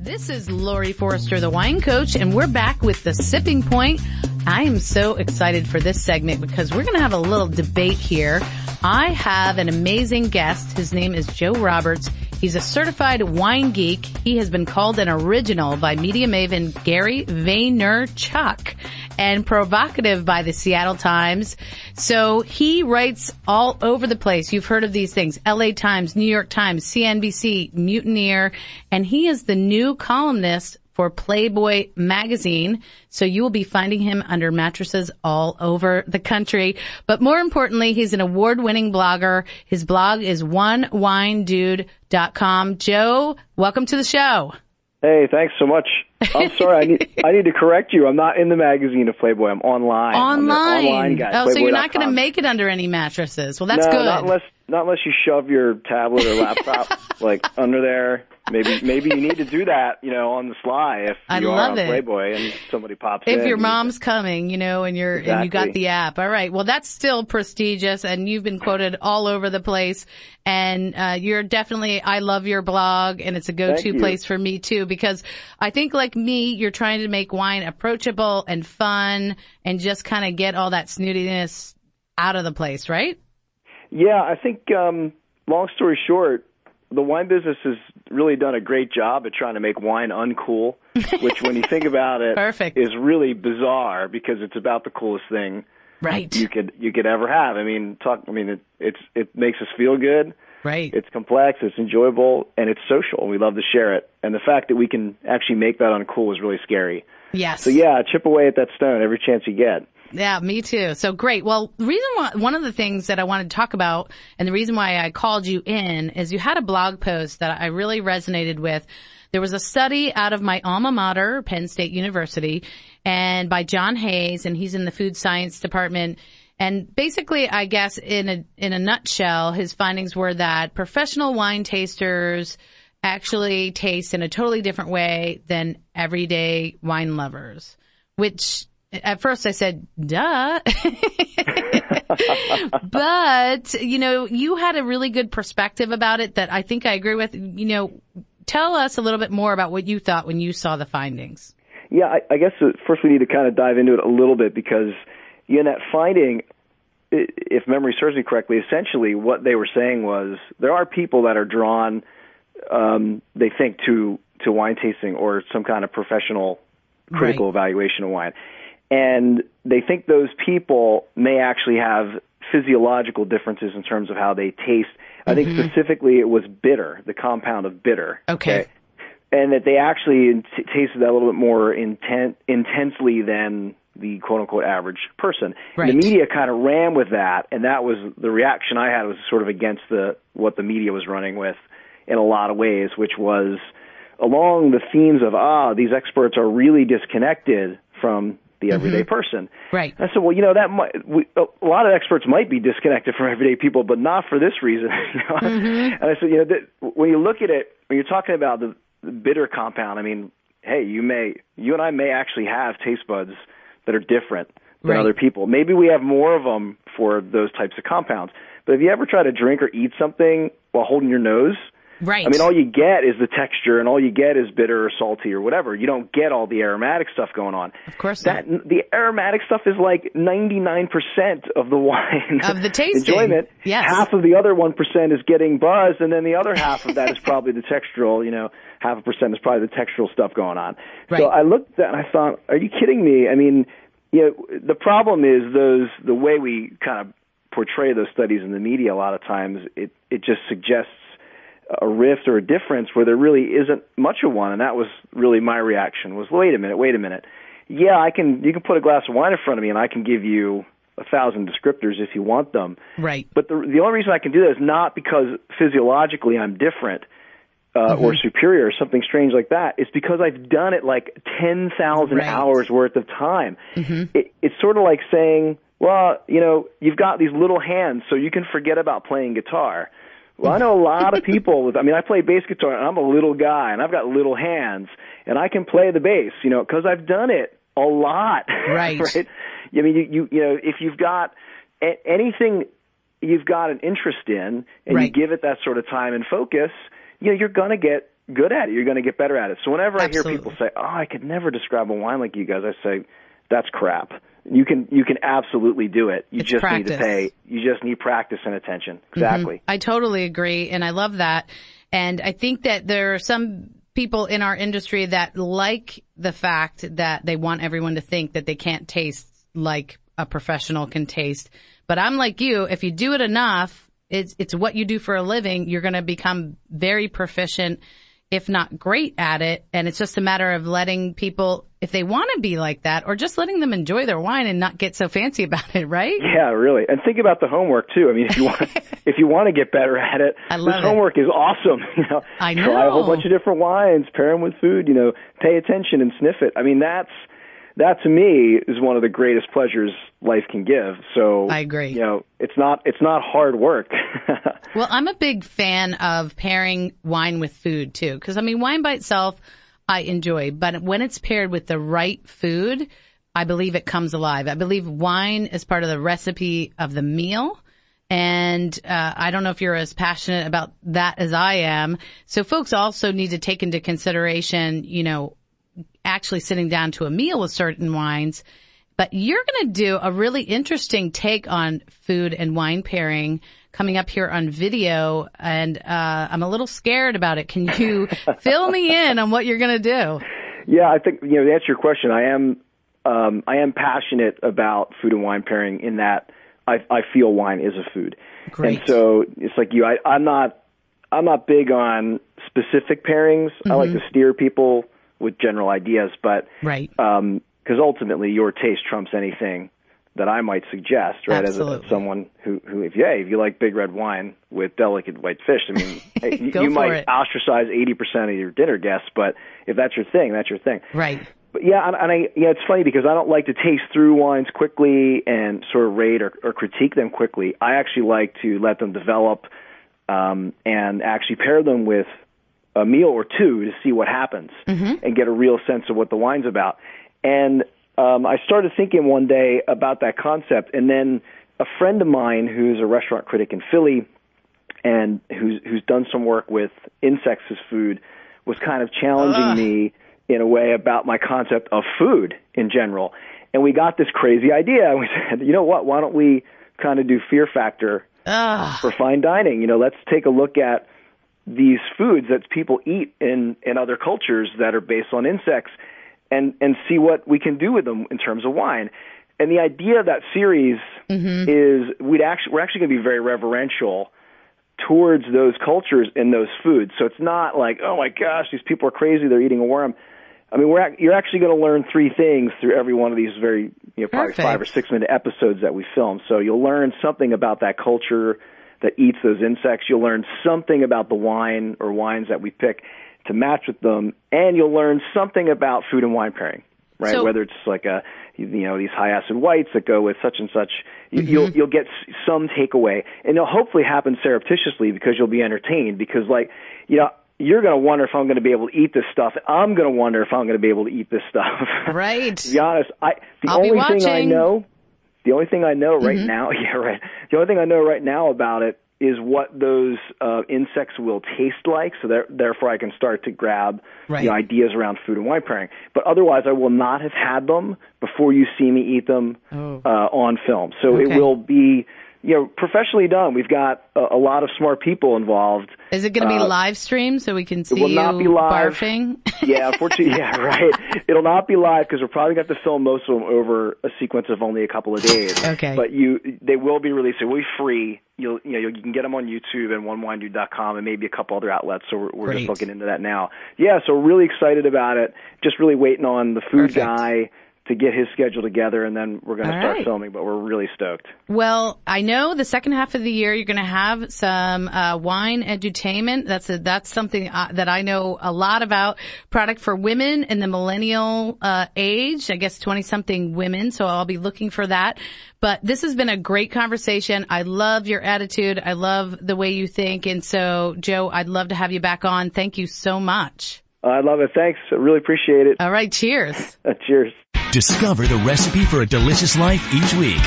This is Lori Forrester, the wine coach, and we're back with the Sipping Point. I am so excited for this segment because we're going to have a little debate here. I have an amazing guest. His name is Joe Roberts. He's a certified wine geek. He has been called an original by media maven Gary Vaynerchuk and provocative by the Seattle Times. So he writes all over the place. You've heard of these things: LA Times, New York Times, CNBC, Mutineer, and he is the new columnist for Playboy magazine. So you will be finding him under mattresses all over the country. But more importantly, he's an award-winning blogger. His blog is onewinedude.com. Joe, welcome to the show. Hey, thanks so much. I'm sorry, I need to correct you. I'm not in the magazine of Playboy. I'm online. I'm the online guy. Oh, so you're not going to make it under any mattresses. Well, that's good. Not unless you shove your tablet or laptop like under there. Maybe you need to do that, on the sly if you are on Playboy and somebody pops in. If your mom's coming, and and you got the app. All right. Well, that's still prestigious, and you've been quoted all over the place. And you're definitely, I love your blog, and it's a go-to place for me too, because I think like me, you're trying to make wine approachable and fun and just kind of get all that snootiness out of the place, right? Yeah, I think, long story short, the wine business has really done a great job at trying to make wine uncool, which when you think about it is really bizarre because it's about the coolest thing you could ever have. It makes us feel good. Right. It's complex, it's enjoyable, and it's social. We love to share it. And the fact that we can actually make that uncool is really scary. Yes. So yeah, chip away at that stone every chance you get. Yeah, me too. So great. Well, one of the things that I wanted to talk about, and the reason why I called you in, is you had a blog post that I really resonated with. There was a study out of my alma mater, Penn State University, and by John Hayes, and he's in the food science department. And basically, I guess in a nutshell, his findings were that professional wine tasters actually taste in a totally different way than everyday wine lovers, which at first I said, duh. But, you had a really good perspective about it that I think I agree with. Tell us a little bit more about what you thought when you saw the findings. Yeah, I guess first we need to kind of dive into it a little bit because in that finding, if memory serves me correctly, essentially what they were saying was there are people that are drawn, they think, to wine tasting or some kind of professional critical evaluation of wine. And they think those people may actually have physiological differences in terms of how they taste. I think specifically it was bitter, the compound of bitter. Okay. And that they actually tasted that a little bit more intensely than the quote-unquote average person. Right. The media kind of ran with that, and that was the reaction I had was sort of against what the media was running with in a lot of ways, which was along the themes of, these experts are really disconnected from the everyday person. Right. And I said, well, a lot of experts might be disconnected from everyday people, but not for this reason. And I said, when you look at it, when you're talking about the bitter compound, hey, you and I may actually have taste buds that are different than other people. Maybe we have more of them for those types of compounds. But have you ever tried to drink or eat something while holding your nose? Right. All you get is the texture, and all you get is bitter or salty or whatever. You don't get all the aromatic stuff going on. Of course not. The aromatic stuff is like 99% of the wine. Of the tasting. Enjoyment. Yes. Half of the other 1% is getting buzz, and then the other half of that is probably the textural, 0.5% is probably the textural stuff going on. Right. So I looked at that and I thought, are you kidding me? The problem is the way we kind of portray those studies in the media a lot of times, it just suggests a rift or a difference where there really isn't much of one, and that was really my reaction was, wait a minute. Yeah, you can put a glass of wine in front of me and I can give you 1,000 descriptors if you want them. Right. But the only reason I can do that is not because physiologically I'm different or superior or something strange like that. It's because I've done it like 10,000 hours worth of time. It's sort of like saying, well, you've got these little hands, so you can forget about playing guitar. Well, I know a lot of people I play bass guitar, and I'm a little guy, and I've got little hands, and I can play the bass, because I've done it a lot. Right. Right? If you've got anything you've got an interest in, and you give it that sort of time and focus, you're going to get good at it. You're going to get better at it. So whenever Absolutely. I hear people say, "Oh, I could never describe a wine like you guys," I say, "That's crap. You can absolutely do it. You It's just practice. need to pay. You just need practice and attention." Exactly. I totally agree, and I love that. And I think that there are some people in our industry that like the fact that they want everyone to think that they can't taste like a professional can taste. But I'm like you, if you do it enough, it's what you do for a living, you're going to become very proficient, if not great at it. And it's just a matter of letting people, if they want to be like that, or just letting them enjoy their wine and not get so fancy about it, right? Yeah, really. And think about the homework too. I mean, if you want to get better at it, I love this it. homework is awesome. I Try a whole know. bunch of different wines, pair them with food. Pay attention and sniff it. I mean, that to me is one of the greatest pleasures life can give. So I agree. It's not hard work. Well, I'm a big fan of pairing wine with food too, because I mean, wine by itself I enjoy, but when it's paired with the right food, I believe it comes alive. I believe wine is part of the recipe of the meal. And I don't know if you're as passionate about that as I am. So folks also need to take into consideration, actually sitting down to a meal with certain wines. But you're going to do a really interesting take on food and wine pairing coming up here on video, and I'm a little scared about it. Can you fill me in on what you're going to do? Yeah, I think to answer your question, I am passionate about food and wine pairing in that I feel wine is a food. Great. And so it's like you, I'm not big on specific pairings. I like to steer people with general ideas, but right. Because ultimately your taste trumps anything that I might suggest, right? Absolutely. As someone who if you like big red wine with delicate white fish, I mean, Go you for might it. ostracize 80% of your dinner guests, but if that's your thing, that's your thing. Right. But it's funny because I don't like to taste through wines quickly and sort of rate or critique them quickly. I actually like to let them develop and actually pair them with a meal or two to see what happens and get a real sense of what the wine's about. And I started thinking one day about that concept, and then a friend of mine who's a restaurant critic in Philly and who's done some work with insects as food was kind of challenging me in a way about my concept of food in general. And we got this crazy idea, and we said, you know what, why don't we kind of do Fear Factor for fine dining? Let's take a look at these foods that people eat in other cultures that are based on insects and see what we can do with them in terms of wine. And the idea of that series is we're actually going to be very reverential towards those cultures and those foods. So it's not like, oh my gosh, these people are crazy, they're eating a worm. I mean, you're actually going to learn three things through every one of these very, probably 5 or 6 minute episodes that we film. So you'll learn something about that culture that eats those insects. You'll learn something about the wine or wines that we pick to match with them, and you'll learn something about food and wine pairing, right? So, whether it's like these high acid whites that go with such and such, you'll get some takeaway, and it'll hopefully happen surreptitiously because you'll be entertained. Because you're going to wonder if I'm going to be able to eat this stuff. I'm going to wonder if I'm going to be able to eat this stuff. Right. To be honest, the I'll be only thing I know right now, the only thing I know right now about it is what those insects will taste like, so therefore I can start to grab ideas around food and wine pairing. But otherwise, I will not have had them before you see me eat them on film. So it will be professionally done. We've got a lot of smart people involved. Is it going to be live streamed so we can see it will not be live. Barfing? Yeah, unfortunately, right. It'll not be live because we're probably going to have to film most of them over a sequence of only a couple of days. Okay. But they will be released. They will be free. You can get them on YouTube and onewinedude.com and maybe a couple other outlets. So we're just looking into that now. Yeah, so really excited about it. Just really waiting on the food guy to get his schedule together, and then we're going to start filming, but we're really stoked. Well, I know the second half of the year you're going to have some wine edutainment. That's something that I know a lot about. Product for women in the millennial age, I guess 20-something women, so I'll be looking for that. But this has been a great conversation. I love your attitude. I love the way you think. And so, Joe, I'd love to have you back on. Thank you so much. I love it. Thanks. I really appreciate it. All right. Cheers. Cheers. Discover the recipe for a delicious life each week